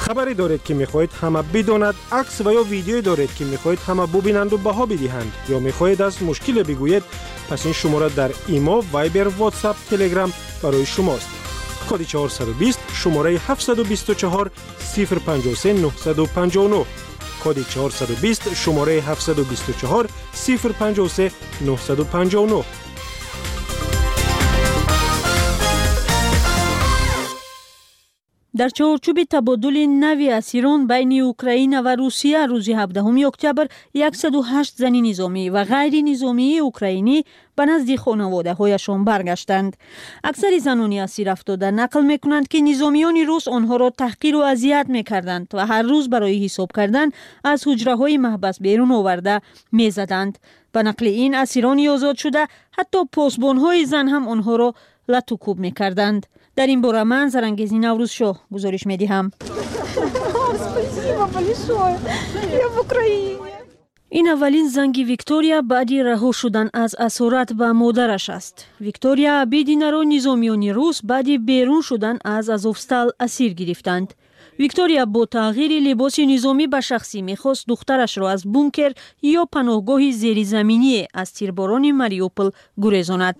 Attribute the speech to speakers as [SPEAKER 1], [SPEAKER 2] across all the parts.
[SPEAKER 1] خبری دارید که میخواهید همه بداند، عکس و یا ویدیویی دارید که میخواهید همه ببینند و بها بدهند یا میخواهید از مشکل بگویید، پس این شماره در ایما، وایبر، واتساپ، تلگرام برای شماست. کد 420 شماره 724 053 959. کد 420 شماره 724 053 959.
[SPEAKER 2] در چارچوب تبادل نوی اسیران بین اوکراین و روسیه روز 17 اکتبر 108 زن نظامی و غیر نظامی اوکراینی به نزد خانواده‌هایشان برگشتند. اکثر زنان اسیر افتاده نقل می‌کنند که نظامیان روس آنها را تحقیر و اذیت می‌کردند و هر روز برای حساب کردن از حجره‌های محبس بیرون آورده می‌زدند. به نقل این اسیران آزاد شده حتی پاسبان‌های زن هم آنها را لط و کوب می‌کردند. در این باره من زرنگیزی نوروز شو گزارش می‌دهم. این اولین زنگ ویکتوریا بعدی رها شدن از اسارت به مادرش است. ویکتوریا عبیدینا را نظامیان روس بعدی بیرون شدن از آزوفستال اسیر گرفتند. ویکتوریا با تغییر لباس نظامی به شخصی می‌خواست دخترش را از بونکر یا پناهگاه زیرزمینی از تیرباران ماریوپول گریزاند.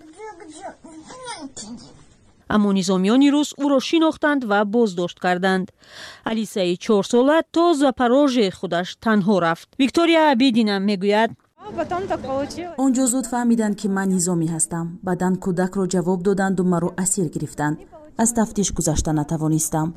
[SPEAKER 2] اما نظامیان روس او را شناختند و بازداشت کردند. الیسای 4 ساله تا زاپاروژه خودش تنها رفت. ویکتوریا عبیدینا میگوید
[SPEAKER 3] اونجا زود فهمیدند که من نظامی هستم. بعداً کودک را جواب دادند و مرا اسیر گرفتند. از تفتیش گذشته نتوانستم.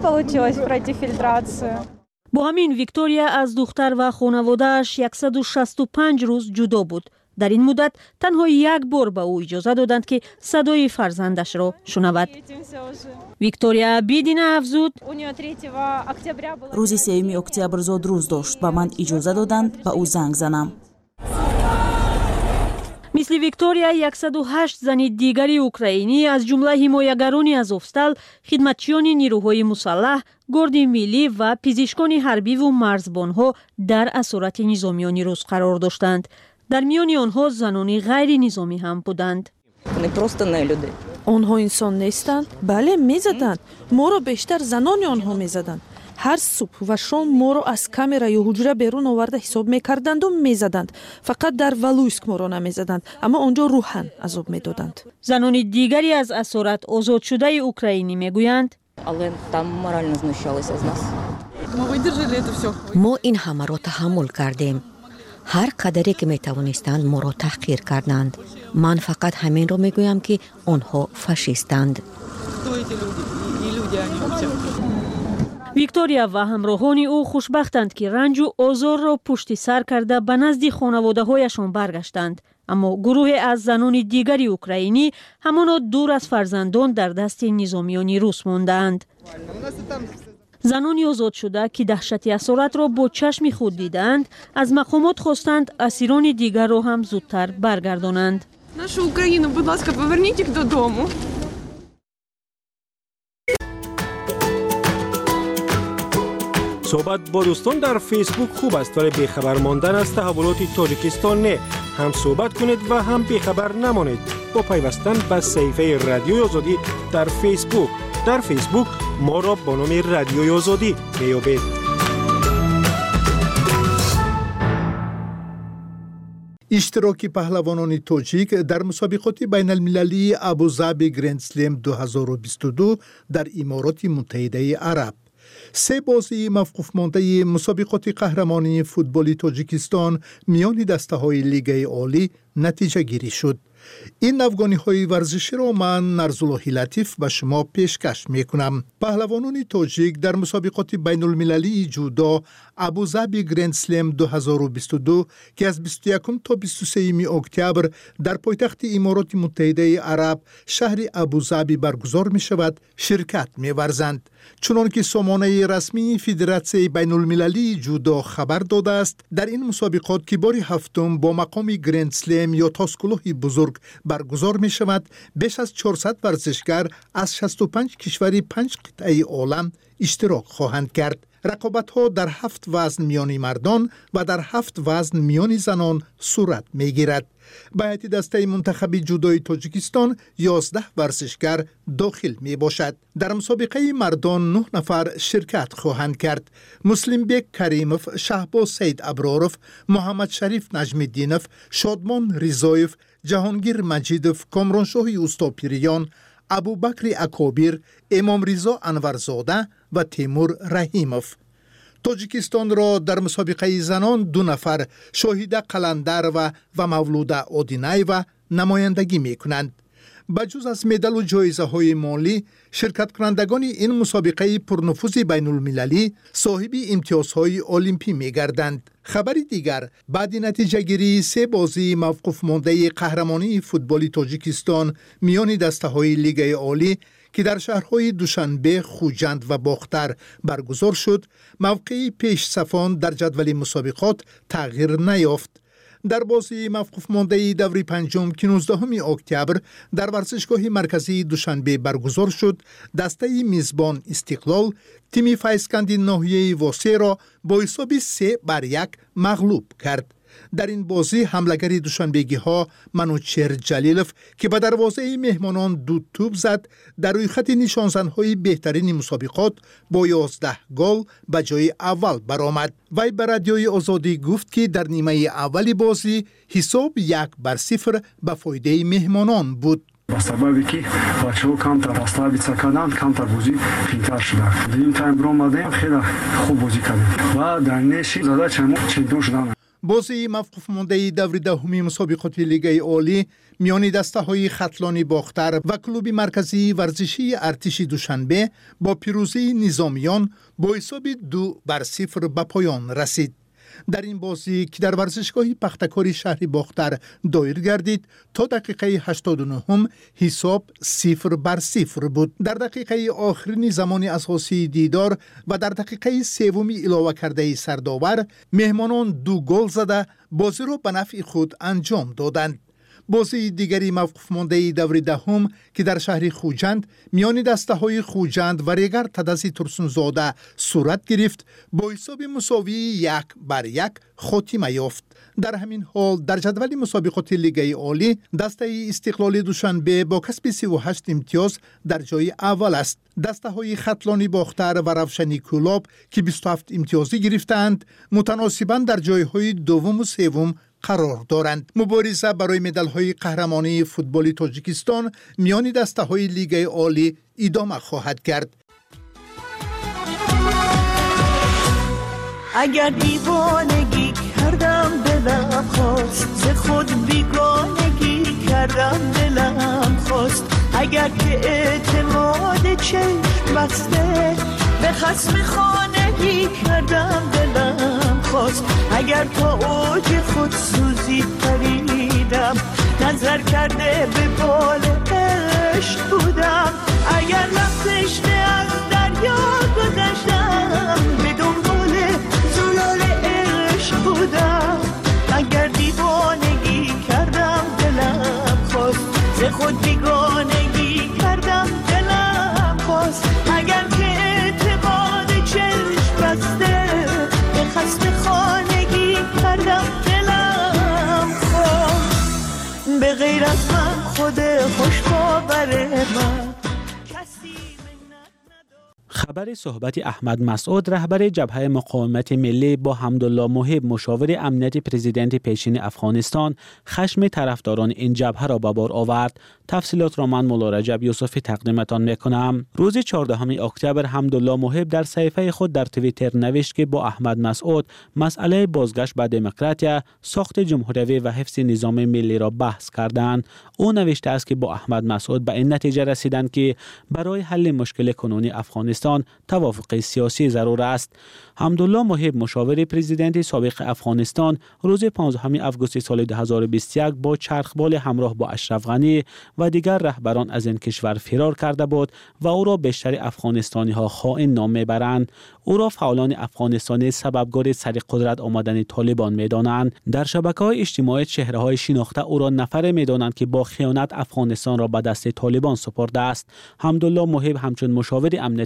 [SPEAKER 2] با همین ویکتوریا از دختر و خانواده‌اش 165 روز جدا بود. در این مدت تنها یک بار به او اجازه دادند که صدای فرزندش را شنود. ویکتوریا عبیدینا افزود
[SPEAKER 3] روز 3 اکتبر زود روز داشت. به من اجازه دادند به او زنگ زنم.
[SPEAKER 2] مثل ویکتوریا 108 زن دیگری اوکراینی از جمله حمایتگران آزوفستال، خدمتچیان نیروهای مسلح، گارد ملی و پزشکان حربی و مرزبانها در اسارت نظامیان روس قرار داشتند. در میان آنها زنان غیر نظامی هم بودند.
[SPEAKER 4] آنها انسان نیستند؟ بله میزدند. ما را بیشتر زنان آنها میزدند. هر صبح و شام ما را از کامرا یا حجره بیرون آورده حساب میکردند و میزدند. فقط در ولویسک ما را نمیزدند، اما آنجا روحاً عذاب میدادند.
[SPEAKER 2] زنان دیگری از اسارت آزاد شده اوکراینی میگویند
[SPEAKER 5] ما این همه را تحمل کردیم. هر قدری که میتوانستند ما را تحقیر کردند. من فقط همین را میگویم که آنها فاشیستند.
[SPEAKER 2] ویکتوریا و همراهان او خوشبختند که رنج و آزار را پشت سر کرده به نزد خانواده‌هایشان برگشتند. اما گروه از زنان دیگری اوکراینی همانا دور از فرزندان در دست نظامیان روس ماندند. زنانی آزاد شده که دهشت اسارت را با چشم خود دیدند، از مقامات خواستند اسیران دیگر را هم زودتر برگردانند.
[SPEAKER 4] Нашу Україну, будь ласка, поверніть їх додому.
[SPEAKER 1] صحبت با دوستان در فیسبوک خوب است، ولی بیخبر ماندن از تحولات تاجیکستان نه. هم صحبت کنید و هم بیخبر نمانید با پیوستن به صفحه رادیوی آزادی در فیسبوک. در فیسبوک ما را با نام رادیوی آزادی میابید.
[SPEAKER 6] اشتراک پهلوانان تاجیک در مسابقات بین المللی ابوظبی گرند اسلم 2022 در امارات متحده عرب. 3 بازی موقوف مانده مسابقات قهرمانی فوتبال تاجیکستان میان دسته‌های لیگ عالی نتیجه گیری شد. این افغانی‌های ورزشی را من نرزالله لطیف به شما پیشکش می‌کنم. پهلوانان تاجیک در مسابقات بین المللی جودو ابوظبی گرند اسلم 2022 که از 21 تا 23 اکتبر در پایتخت امارات متحده عرب شهر ابوظبی برگزار می‌شود شرکت می‌ورزند. چنانکه سامانه رسمی فدراسیون بین المللی جودو خبر داده است، در این مسابقات که بار هفتم با مقام گرند اسلم یا تاسکلوه بزرگ برگزار می شود، بیش از 400 ورزشگر از 65 کشور 5 قطعه عالم اشتراک خواهند کرد. رقابت‌ها در 7 وزن میان مردان و در 7 وزن میان زنان صورت می‌گیرد. به هیئت دسته منتخب جودوی تاجیکستان 11 ورزشگر داخل می باشد. در مسابقه مردان 9 نفر شرکت خواهند کرد. مسلم بیگ کریموف، شهباز سید ابرارов، محمد شریف نجمی‌الدینov، شادمان ریزایف، جهانگیر مجیدov، کامرانشاه اوستاپیریان، ابوبکر اکابیر، امام رضا انورزاده و تیمور رحیموف. تاجیکستان را در مسابقه زنان 2 نفر شاهیده قلندرova و مولوده آدینایova نمایندگی می کنند. بجز از مدال و جایزه های مالی، شرکت کنندگان این مسابقه پرنفوذ بین المللی صاحب امتیازهای المپی می گردند. خبری دیگر، بعد نتیجه گیری 3 بازی موقوف مانده قهرمانی فوتبال تاجیکستان میان دسته های لیگ عالی که در شهرهای دوشنبه، خوجند و باختر برگزار شد، موقع پیش صفان در جدول مسابقات تغییر نیافت. در بازی موقوف مانده دوره پنجم که 19 اکتبر در ورزشگاه مرکزی دوشنبه برگزار شد، دسته میزبان استقلال تیم فیضکند ناحیه واسه را با حساب 3-1 مغلوب کرد. در این بازی حملگر دوشنبگی ها منوچهر جلیلوف که به دروازه مهمانان 2 توپ زد، در روی خط نشانزن‌های بهترین مسابقات با 11 گل به جای اول برآمد. وی به رادیوی آزادی گفت که در نیمه اول بازی حساب 1-0 به فایده مهمانان بود.
[SPEAKER 7] با سببی که بچه‌ها کمتر راسلابیچا کردن، کمتر بازی خیلی شد. این تایم رو اومدیم خیلی خوب بازی کردیم و در نشی زده چمپیون شدن.
[SPEAKER 6] بازی موقوف مانده دوره دهمی مسابقات لیگ عالی میان دسته های خطلانی باختر و کلوب مرکزی ورزشی ارتش دوشنبه با پیروزی نظامیان با حساب 2-0 به پایان رسید. در این بازی که در ورزشگاه پختکاری شهر باختر دایر گردید، تا دقیقه 89 حساب 0-0 بود. در دقیقه آخرین زمان اساسی دیدار و در دقیقه 3 علاوه کرده سرداور، مهمانان 2 گل زده بازی را به نفع خود انجام دادند. بازی دیگری موقوف مانده دوره دهم که در شهر خوجند میان دسته های خوجند و ریگر تدزی ترسونزاده صورت گرفت، با حساب مساوی 1-1 خاتمه یافت. در همین حال در جدول مسابقات لیگ عالی دسته استقلال دوشنبه با کسب 38 امتیاز در جای اول است. دسته های خطلانی باختر و روشنی کولاب که 27 امتیازی گرفتند، متناسباً در جای های دوم و سوم قرار دارند. مبارزه برای مدال های قهرمانی فوتبال تاجیکستان میان دسته های لیگ عالی ادامه خواهد کرد.
[SPEAKER 8] اگر دیوانگی کردم دلم خواست، ز خود بیگانگی کردم دلم خواست. اگر که اعتماد چشم بسته به خصم خانگی کردم دلم خواست. اگر تا اوج خود سوزی پریدم، نظر کرده به بال عشق بودم. اگر رفتش از دریا گذشتم، به دنبال زلال عشق بودم. اگر دیوانگی کردم دلم خواست، ز خود بیگانگی کردم دلم خواست. اگر که اعتماد چشم بسته به خصم خانگی کردم دلم خواست. به غیر از من خود خوش باور من
[SPEAKER 9] خبر صحبت احمد مسعود رهبر جبهه مقاومت ملی با حمدالله محب مشاور امنیت پرزیدنت پیشین افغانستان خشم طرفداران این جبهه را به بار آورد. تفصیلات را من مولا رجب یوسفی تقدیمتان میکنم. روز 14 اکتبر حمدالله محب در صفحه خود در توییتر نوشت که با احمد مسعود مسئله بازگشت به دموکراتیا، ساخت جمهوری و حفظ نظام ملی را بحث کردند. او نوشته است که با احمد مسعود به این نتیجه رسیدند که برای حل مشکل کنونی افغانستان توافق سیاسی ضرور است. حمدالله محب مشاور پرزیدنت سابق افغانستان روز 15 آگوست سال 2021 با چرخبال همراه با اشرف غنی و دیگر رهبران از این کشور فرار کرده بود و او را بیشتر افغانستانی ها خائن نام میبرند. او را فعالان افغانستانی سببگار سر قدرت آمدن طالبان میدانند. در شبکه‌های اجتماعی چهره‌های شناخته او را نفر میدانند که با خیانت افغانستان را به دست طالبان سپرده است. حمدالله محب همچون مشاور امنیت ملی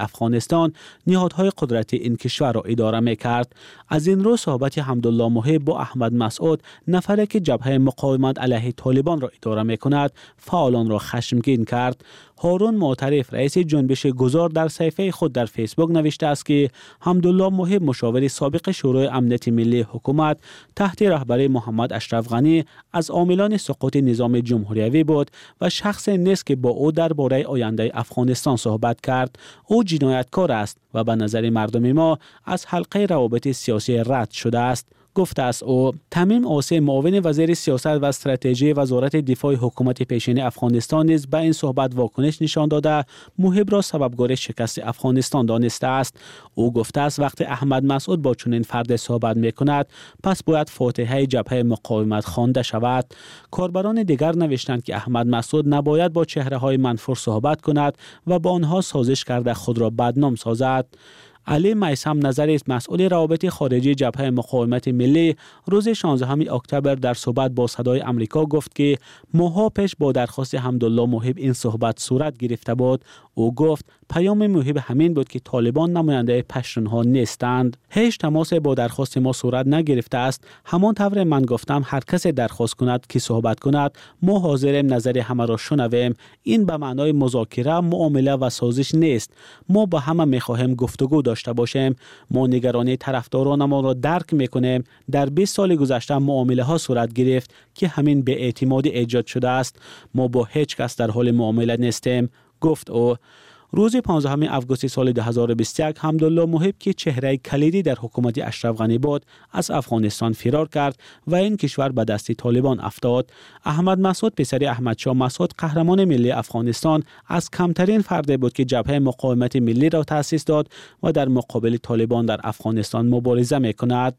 [SPEAKER 9] افغانستان نهادهای قدرتی این کشور را اداره می‌کرد. از این رو صحبت حمدالله محب با احمد مسعود، نفری که جبهه مقاومت علیه طالبان را اداره می‌کند، فعالان را خشمگین کرد. هارون معترف، رئیس جنبش گذار، در صفحه خود در فیسبوک نوشته است که حمدالله محب مشاور سابق شورای امنیت ملی حکومت تحت رهبری محمد اشرف غنی از عاملان سقوط نظام جمهوری بود و شخص نیست که با او درباره آینده افغانستان صحبت کرد. او جنایتکار است و به نظر مردم ما از حلقه روابط سیاسی رد شده است. گفته است او. تمیم آسی، معاون وزیر سیاست و استراتژی وزارت دفاع حکومت پیشین افغانستان نیز به این صحبت واکنش نشان داده محب را سببگار شکست افغانستان دانسته است. او گفته است وقتی احمد مسعود با چنین فرد صحبت می‌کند پس باید فاتحه جبهه مقاومت خوانده شود. کاربران دیگر نوشتند که احمد مسعود نباید با چهره‌های منفور صحبت کند و با آنها سازش کرده خود را بدنام سازد. علی میثم نظری، مسئول روابط خارجی جبهه مقاومت ملی، روز 16 اکتبر در صحبت با صدای آمریکا گفت که ماه‌ها پیش با درخواست حمدالله محب این صحبت صورت گرفته بود. او گفت پیام محب همین بود که طالبان نماینده پشتونها نیستند. هیچ تماس با درخواست ما صورت نگرفته است. همان طور من گفتم هر کسی درخواست کند که صحبت کند ما حاضریم نظر همه را شنویم. این به معنای مذاکره، معامله و سازش نیست. ما با همه می‌خواهیم گفتگو داشته باشیم. ما نگرانی طرفدارانمان را درک می‌کنیم. در 20 سال گذشته معامله ها صورت گرفت که همین به اعتماد ایجاد شده است. ما با هیچ کس در حال معامله نیستیم، گفت او. روز 15 آگوست سال 2021 حمدالله محب که چهره کلیدی در حکومت اشرف غنی بود از افغانستان فرار کرد و این کشور به دست طالبان افتاد. احمد مسعود پسر احمد شاه مسعود، قهرمان ملی افغانستان، از کمترین فرد بود که جبهه مقاومت ملی را تأسیس داد و در مقابل طالبان در افغانستان مبارزه می‌کند.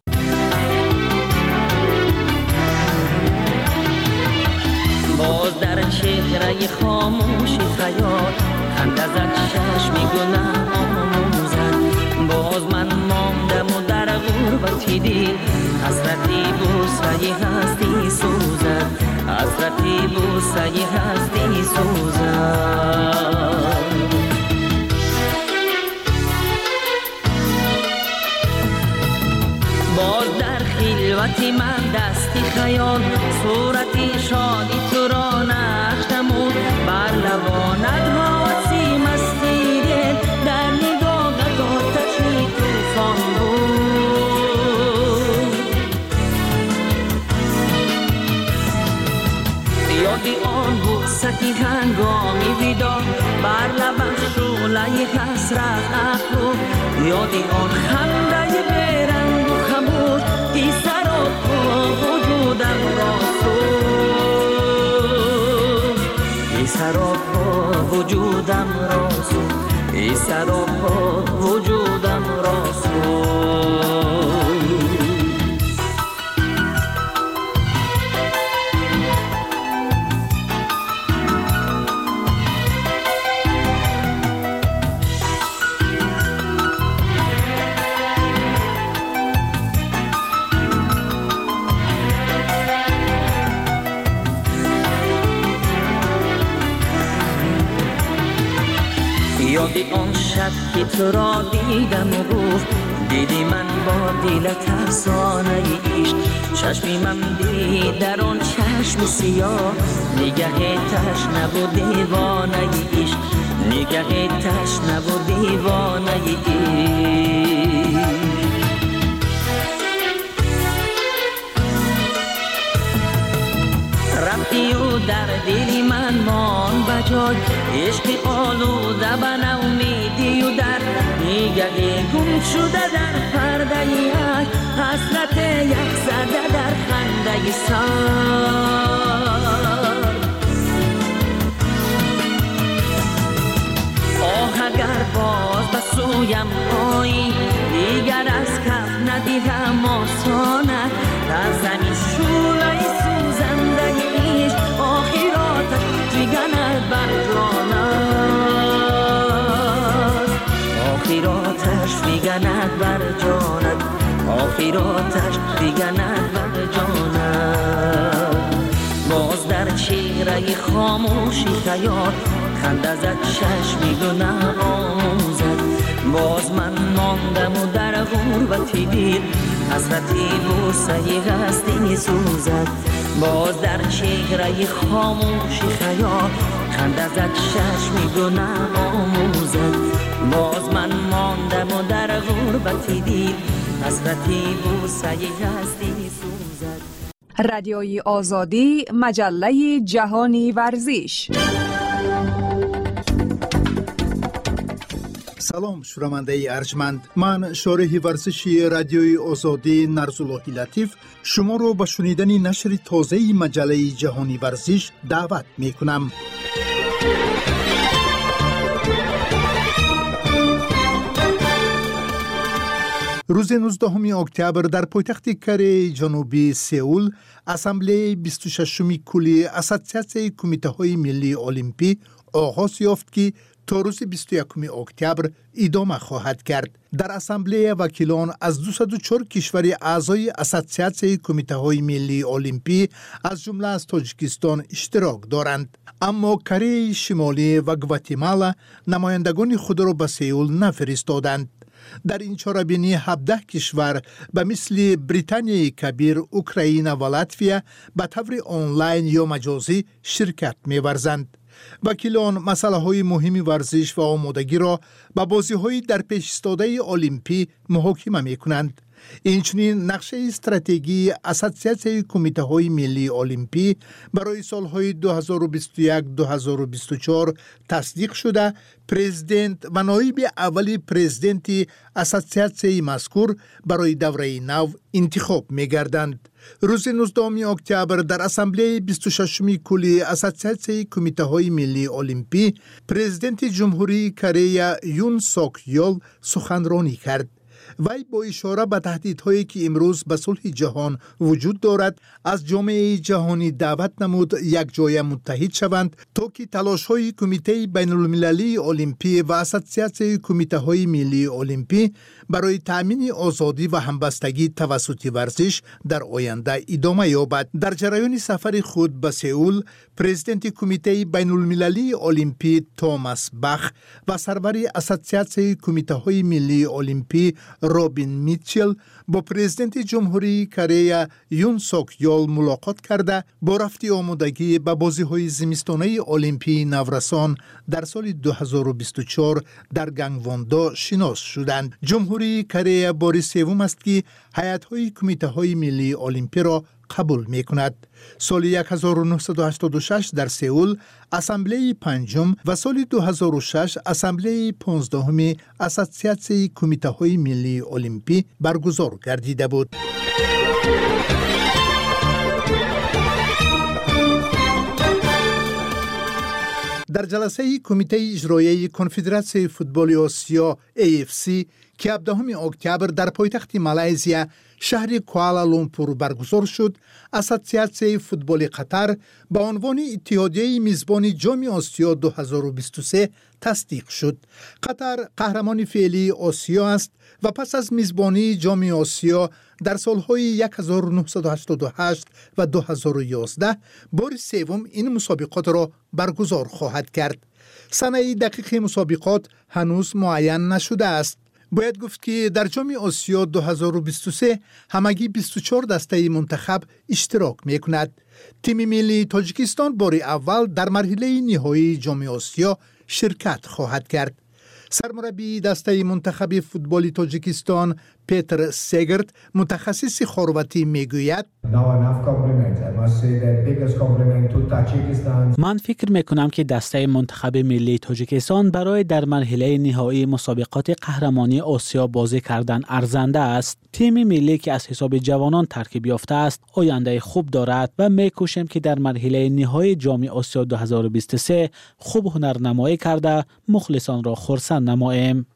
[SPEAKER 10] باز در چهره خاموشی خیال خنده زد چشمی گناه آموزد. باز من ماندم و در غربتی دل حسرتی بوسه هستی سوزد. حسرتی بوسه هستی سوزد. باز در خلوتی من دستی خیال صورتی شادی تو را نقش نمود. بر لبانت حواسی مستی دل در نگاهت آتشی طوفان بود. یادی آن بوستی هنگامی ویدا بر لبم شعله حسرت افروخت. یادی آن خنده بیرنگ و خموش ای سراپا وجودم را سوخت. ای سراپا وجودم را سوخت. ای سراپا وجودم را سوخت. یادی آن شب که تو را دیدم و گفت دیدی من با دلت افسانه عشق. چشمی من دید در آن چشم سیاه نگه تشنه و دیوانه عشق. نگه تشنه و دیوانه عشق. رفتی و در دلی من مان بجای عشق آلوده به نومیدی و در نگه گم شده در پرده یک حسرت یک زده در خنده سر. آه اگر باز به سویم آیی دیگر از کف ندیدم آسانه در زمین شوله سوزنده عشق آخراتش دیگرد بر جانت. آخراتش دیگرد بر جانت. آخراتش دیگرد بر جانت. باز در چهره خاموشی خیال خنده زد چشمی گناه آموزد. باز من ماندم و در غربتی دیر حسرتی بوسه هستی می سوزد باز در چهره خاموشی خیال خنده زد چشمی دو نم آموزد باز من ماندم و در غربتی دیر حسرتی بوسه هستی می سوزد.
[SPEAKER 11] رادیوی آزادی، مجله جهانی ورزش.
[SPEAKER 6] سلام شنونده ارجمند، من شارح ورزشی رادیوی آزادی نرزاللهی لطیف شما رو به شنیدن نشر تازه مجله جهانی ورزش دعوت می کنم. روز 19 اکتبر در پایتخت کره جنوبی سئول اسامبله 26 کل اساسیاسیون کمیته ملی المپی آغاز یافت که تا روز 21 اکتبر ادامه خواهد کرد. در اسامبله وکیلان از 204 کشور اعضای اساسیاسیون کمیته ملی المپی از جمله از تاجیکستان اشتراک دارند، اما کره شمالی و گواتمالا نمایندگان خود را به سئول نفرستادند. در این چاره‌بینی 17 کشور به مثل بریتانیای کبیر، اوکراین و لاتویا به طور آنلاین یا مجازی شرکت می‌ورزند. وکیلان مسائل مهم ورزش و آمادگی را به بازی‌های در پیش ایستاده المپی محاکمه می‌کنند. اینچنین نقشه استراتژی اساسیاسیون کمیته ملی المپی برای سالهای 2021-2024 تصدیق شده پرزیدنت و نایب اولی پرزیدنت اساسیاسیون مذکور برای دوره نو انتخاب می‌گردند. روز 19 اکتبر در اسامبله 26 کل اساسیاسیون کمیته ملی المپی پرزیدنت جمهوری کره یون سوک یول سخنرانی کرد. وی با اشاره به تهدیدهایی که امروز به صلح جهان وجود دارد از جامعه جهانی دعوت نمود یک جای متحد شوند تا که تلاش‌های کمیته بین المللی المپی و اساسیاسیون کمیته ملی المپی برای تأمین آزادی و همبستگی توسط ورزش در آینده ادامه یابد. در جریان سفر خود به سئول، پرزیدنت کمیته بین المللی المپی توماس باخ و سرور اساسیاسیون کمیته ملی المپی رابین میچل با پرزیدنت جمهوری کره یون سوک یول ملاقات کرده با رفت آمادگی به بازی‌های زمستانه المپی نورسان در سال 2024 در گنگواندا شناس شدند. جمهوری کره بار سوم است که هیئت‌های کمیته‌های ملی المپی را قبول می‌کند. سال 1986 در سئول اسامبله پنجم و سال 2006 اسامبله 15 اساسیاسیون کمیته‌های ملی المپی برگزار گردیده بود. در جلسه کمیته اجرایی کنفدراسیون فوتبال آسیا AFC که 17 اکتبر در پایتخت مالزیا شهر کوالالامپور برگزار شد، اساسیاسیون فوتبال قطر به عنوان اتحادیه میزبان جام آسیا 2023 تصدیق شد. قطر قهرمان فعلی آسیا است و پس از میزبانی جام آسیا در سالهای 1988 و 2011 بار سوم این مسابقات را برگزار خواهد کرد. سنه دقیق مسابقات هنوز معین نشده است. باید گفت که در جام آسیا 2023 همگی 24 دسته منتخب اشتراک می‌کند. تیم ملی تاجیکستان بار اول در مرحله نهایی جام آسیا شرکت خواهد کرد. سرمربی دسته منتخب فوتبال تاجیکستان پیتر سگرت متخصص خرواتی میگوید
[SPEAKER 9] من فکر میکنم که دسته منتخب ملی تاجیکستان برای در مرحله نهایی مسابقات قهرمانی آسیا بازی کردن ارزنده است. تیم ملی که از حساب جوانان ترکیب یافته است آینده خوب دارد و میکوشیم که در مرحله نهایی جام آسیا 2023 خوب هنرنمایی کرده مخلصان را خرسند نماییم.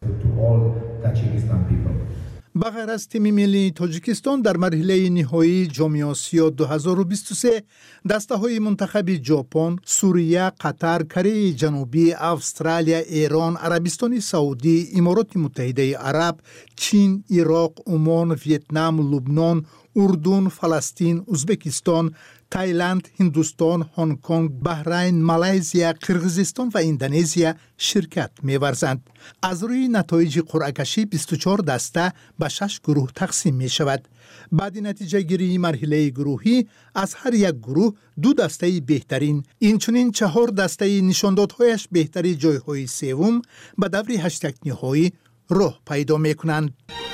[SPEAKER 6] بغیر از تیم ملی تاجیکستان در مرحله نهایی جام آسیا 2023 دسته‌های منتخب ژاپن، سوریه، قطر، کره جنوبی، استرالیا، ایران، عربستان سعودی، امارات متحده عرب، چین، عراق، عمان، ویتنام، لبنان، اردن، فلسطین، ازبکستان، تایلند، هندوستان، هنگ کنگ، بحرین، مالزی، قرقیزستان و اندونزی شرکت می‌ورزند. از روی نتایج قرعه کشی 24 دسته به 6 گروه تقسیم می شود. بعد نتیجه گیری مرحله گروهی از هر یک گروه 2 دسته بهترین، اینچنین 4 دسته نشاندادهایش بهتری جایهای سوم به دور 8 نهایی راه پیدا می‌کنند.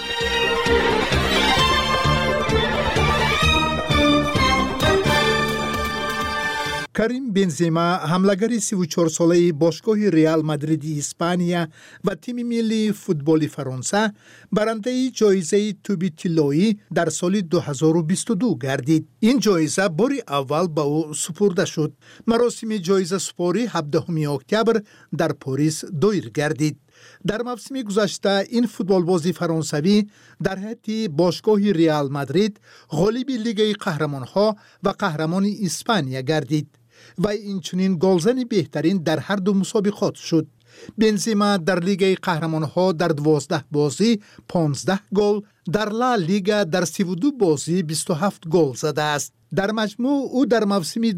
[SPEAKER 6] کریم بنزما حملگر 34 ساله باشگاه ریال مادرید اسپانیا و تیم ملی فوتبال فرانسه برنده جایزه توبی طلایی در سال 2022 گردید. این جایزه بار اول به او سپرده شد. مراسم جایزه سپاری 17 اکتبر در پاریس دایر گردید. در موسم گذشته این فوتبالباز فرانسوی در حیط باشگاه ریال مادرید غالب لیگ قهرمانها و قهرمان اسپانیا گردید و اینچنین گلزن بهترین در هر دو مسابقات شد. بنزما در لیگ قهرمانها در 12 بازی 15 گل، در لا لیگا در 32 بازی 27 گل زده است. در مجموع او در موسم 2021-2022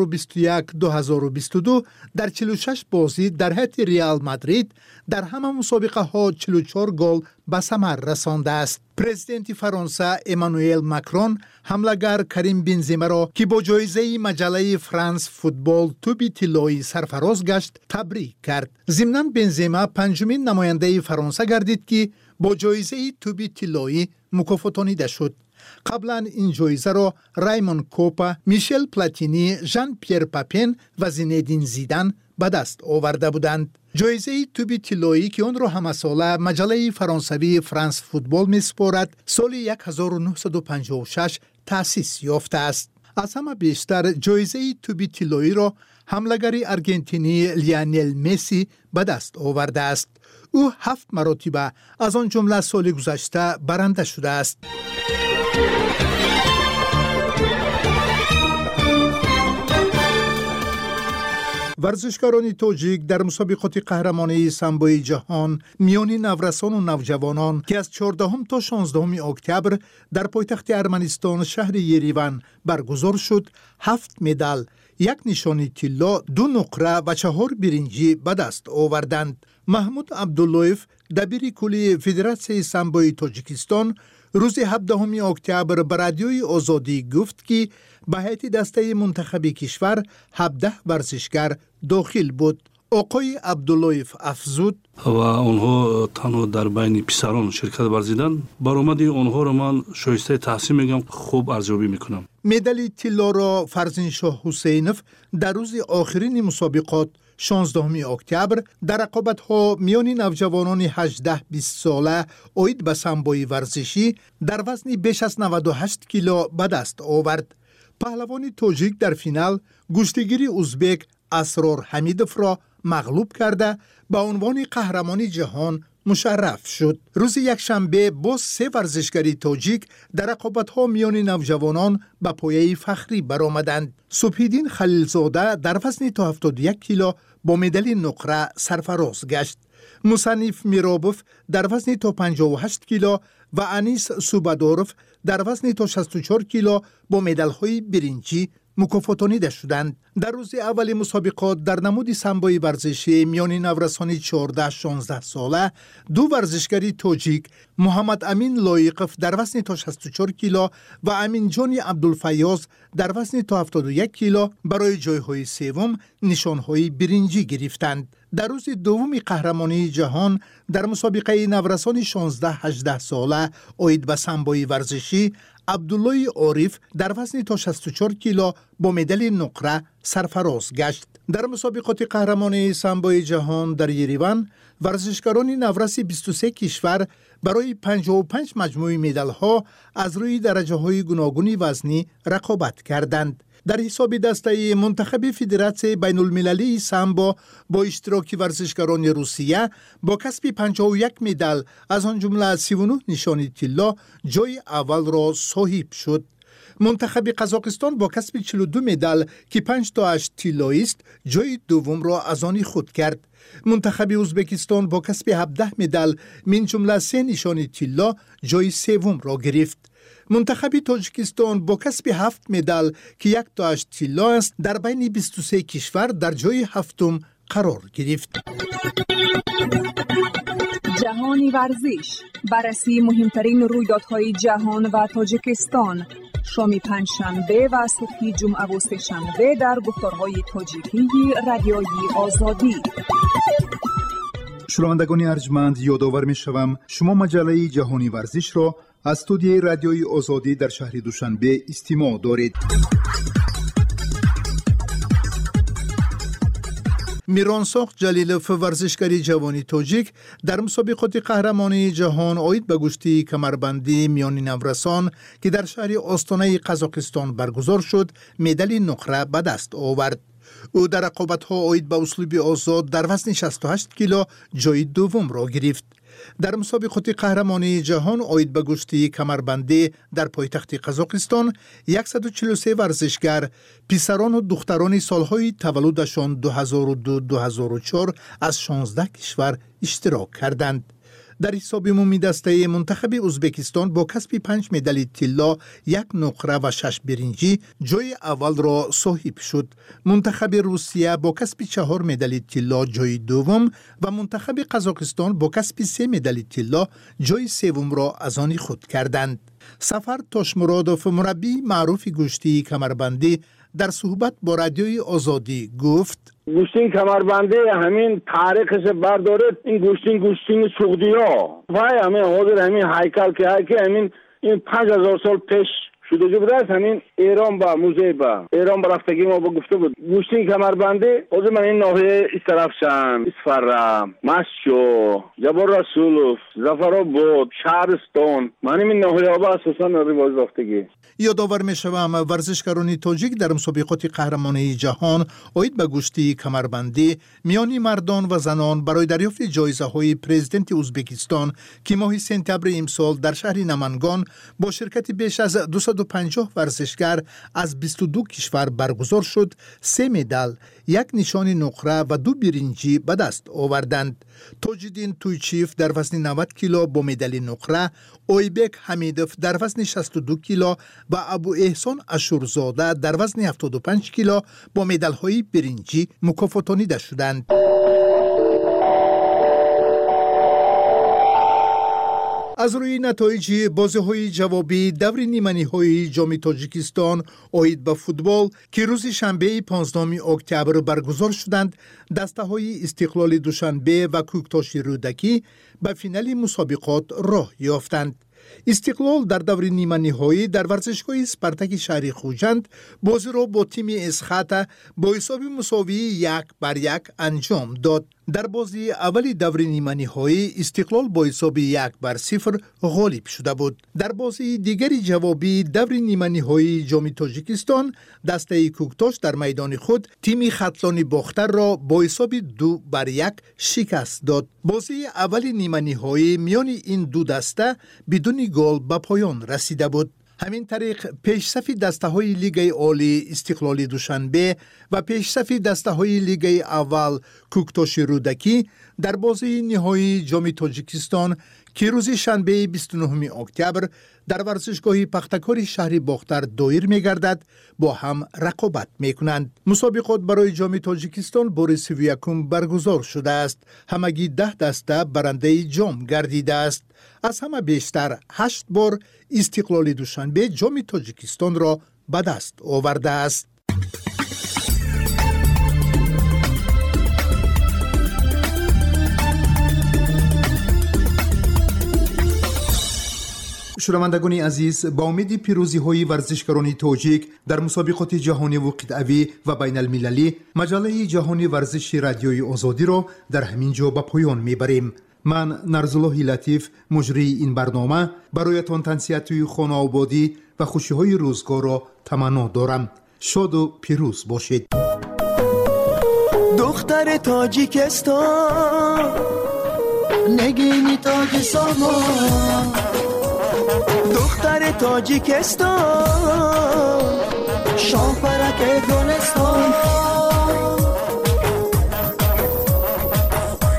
[SPEAKER 6] در 46 بازی در حیط ریال مادرید در همه مسابقه ها 44 گل به ثمر رسانده است. پرزیدنت فرانسه امانوئل ماکرون حملگر کریم بنزما را که با جایزه مجله فرانس فوتبال توبی طلایی سرفراز گشت تبریک کرد. ضمناً بنزما پنجمین نماینده فرانسه گردید که با جایزه توبی طلایی مکافاتانیده شد. قبلا این جایزه را رایمون کوپا، میشل پلاتینی، ژان پیر پاپین و زینedین زیدان به دست آورده بودند. جایزه توبی طلایی که آن را همه ساله مجله فرانسوی فرانس فوتبال می‌سپارد سال 1956 تأسیس یافته است. از همه بیشتر جایزه توبی طلایی را حملگر ارژانتینی لیونل مسی به دست آورده است. او 7 مرتبه از آن جمله سال گذشته برنده شده است. ورزشکاران تاجیک در مسابقات قهرمانی سامبوی جهان میان نورسان و نوجوانان که از 14 تا 16 اکتبر در پایتخت ارمنستان شهر یریون برگزار شد 7 مدال، 1 نشانی طلا، 2 نقره و 4 برنجی به دست آوردند. محمود عبداللهیف دبیر کلی فدراسیون سامبوی تاجیکستان روز 17 اکتبر به رادیوی آزادی گفت که به هیئت دسته منتخب کشور 17 ورزشکار داخل بود. آقای عبداللهیف افزود
[SPEAKER 12] و آنها تنها در بین پسران شرکت ورزیدن. برآمد آنها را من شایسته تحسین میگم، خوب ارزیابی میکنم. مدال طلا را فرزندشاه حسینوف در روز آخرین مسابقات 16 اکتبر در رقابت‌ها میان نوجوانان 18-20 ساله عاید به سامبوی ورزشی در وزن بیش از 98 کیلو به دست آورد. پهلوان تاجیک در فینال گشتگیر ازبک اسرار حمیدوف را مغلوب کرده به عنوان قهرمان جهان مشرف شد. روز یکشنبه باز 3 ورزشکار تاجیک در رقابت‌ها میان نوجوانان به پایه فخری برآمدند. صبحیدین خلیلزاده در وزن تا 71 کیلو با مدال نقره سرفراز گشت. مصنف میرابوف در وزن تا 58 کیلو و انیس سوبادوروف در وزن تا 64 کیلو با مدال‌های برنجی مکافاتانیده شدند. در روز اول مسابقات در نمود سامبوی ورزشی میان نورسان 14-16 ساله 2 ورزشکار تاجیک محمد امین لایقف در وزن تا 64 کیلو و امین جان عبدالفیاض در وزن تا 71 کیلو برای جایهای سوم نشانهای برنجی گرفتند. در روز دوم قهرمانی جهان در مسابقه نورسان 16-18 ساله عاید به سامبوی ورزشی عبدالله عارف در وزن تا 64 کیلو با مدال نقره سرفراز گشت. در مسابقات قهرمانی سامبوی جهان در یریون ورزشکاران نورس 23 کشور برای 55 مجموعه مدال ها از روی درجه های گوناگون وزنی رقابت کردند. در حساب دسته منتخب فدراسیون بین المللی سامبو با اشتراک ورزشکاران روسیه با کسب 51 مدال از آن جمله 39 نشانی طلا جای اول را صاحب شد. منتخب قزاقستان با کسب 42 مدال که 5 تا 8 طلایی است جای دوم را از آن خود کرد. منتخب ازبکستان با کسب 17 مدال من جمله 3 نشانی طلا جای سوم را گرفت.
[SPEAKER 6] منتخب تاجیکستان با کسب 7 مدال که 1 تاش طلا است در بین 23 کشور در جای هفتم قرار گرفت.
[SPEAKER 11] جهانی ورزش، بررسی مهمترین رویدادهای جهان و تاجیکستان، شام پنجشنبه و صبح جمعه و سه‌شنبه در گفتارهای تاجیکی رادیوی آزادی.
[SPEAKER 6] شنوندگان ارجمند، یادآور می‌شوم شما مجله جهانی ورزش را از استودیوی رادیوی آزادی در شهر دوشنبه استماع دارید. میرانساخ جلیلوف ورزشکاری جوانی تاجیک در مسابقات قهرمانی جهان عاید به گشتی کمربندی میان نورسان که در شهر آستانه قزاقستان برگزار شد مدال نقره به دست آورد. او در رقابت‌ها عاید به اسلوب آزاد در وزن 68 کیلو جای دوم را گرفت. در مسابقات قهرمانی جهان عاید به گشتی کمربندی در پایتخت قزاقستان 143 ورزشگر پسران و دختران سالهای تولدشان 2002-2004 از 16 کشور اشتراک کردند. در حساب عمومی دسته منتخب ازبکستان با کسب 5 مدال طلا، 1 نقره و 6 برنجی جای اول را صاحب شد. منتخب روسیه با کسب 4 مدال طلا جای دوم و منتخب قزاقستان با کسب 3 مدال طلا جای سوم را از آن خود کردند. سفر تاشمرادوف، مربی معروف گشتی کمربندی، در صحبت با رادیوی آزادی گفت:
[SPEAKER 13] گوشتین کمربندی همین تاریخش بردارد، این گوشتین سعودی ها و همین حاضر همین هیکل که همین این 5000 سال پیش شده بوده است. همین ایران با موزه با ایران برفتگی ما با گفته بود گوشتین کمربندی حاضر من این ناحیه استرافشان، اصفهان، مشو، جبر رسولوف، زفرآباد، شهرستان، من این ناحیه با اساسا رواج رفتگی.
[SPEAKER 6] یادآور می‌شوم ورزشکاران تاجیک در مسابقات قهرمانی جهان عاید به گشتی کمربندی میان مردان و زنان برای دریافت جایزه‌های پرزیدنت ازبکستان که ماه سپتامبر امسال در شهر نمنگان با شرکت بیش از 250 ورزشگر از 22 کشور برگزار شد، 3 مدال، 1 نشان نقره و 2 برنجی به دست آوردند. تاجدین تویچیف در وزن 90 کیلو با مدال نقره، اویبک حمیدوف در وزن 62 کیلو و ابو احسان اشورزاده در وزن 75 کیلو با مدال‌های برنجی مکافاتانیده شدند. از روی نتایج بازی‌های جوابی دور نیمه‌نهایی جام تاجیکستان عاید به فوتبال که روز شنبه 15 اکتبر برگزار شدند، دسته‌های استقلال دوشنبه و کوکتاش رودکی به فینال مسابقات راه یافتند. استقلال در دور نیمه نهایی در ورزشگاه اسپارتاک شهر خوجند بازی را با تیم اسخاتا با حساب مساوی 1-1 انجام داد. در بازی اولی دور نیمه نهایی استقلال با حساب 1-0 غالب شده بود. در بازی دیگری جوابی دور نیمه نهایی جام تاجیکستان دسته کوکتاش در میدان خود تیم ختلان باختر را با حساب 2-1 شکست داد. بازی اولی نیمه نهایی میان این دو دسته بدون گل به پایان رسیده بود. همین طریق پیشصف دسته‌های لیگ عالی استقلال دوشنبه و پیشصف دسته‌های لیگ اول کوکتاش رودکی در بازی نهایی جام تاجیکستان که روز شنبه 29 اکتبر در ورزشگاه پختکار شهر باختر دایر می‌گردد با هم رقابت می‌کنند. مسابقات برای جام تاجیکستان بار 31 برگزار شده است. همگی 10 دسته برنده جام گردیده است. از همه بیشتر 8 بار استقلال دوشنبه جام تاجیکستان را به دست آورده است. شنوندگان عزیز، با امید پیروزی‌های ورزشکاران تاجیک در مسابقات جهانی و قطعه‌ای و بین المللی، مجله جهانی ورزش رادیوی آزادی را در همین جا به پایان می‌بریم. من نرزالله لطیف مجری این برنامه برایتان تنصیحات خانه آبادی و خوشی‌های روزگار را تمنا دارم. شاد و پیروز باشید.
[SPEAKER 8] دختر تاجیکستان نگینی تاج سامان، دختر تاجیکستان شاپرک گلستان،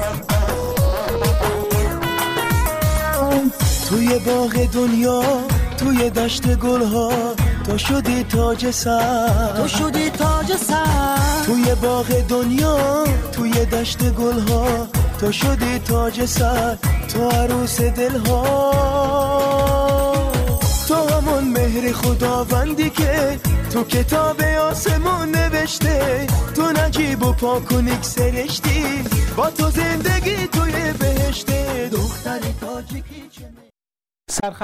[SPEAKER 8] توی باغ دنیا توی دشت گلها تو شدی تاج سر،
[SPEAKER 14] تو شدی تاج سر،
[SPEAKER 8] توی باغ دنیا توی دشت گلها تو شدی تاج سر، تو عروس دلها، تو همون مهر خداوندی که تو کتاب آسمون نوشته، تو نجیب و پاکونیک سرشتی، با تو زندگی توی بهشته، دختری تاجیکی.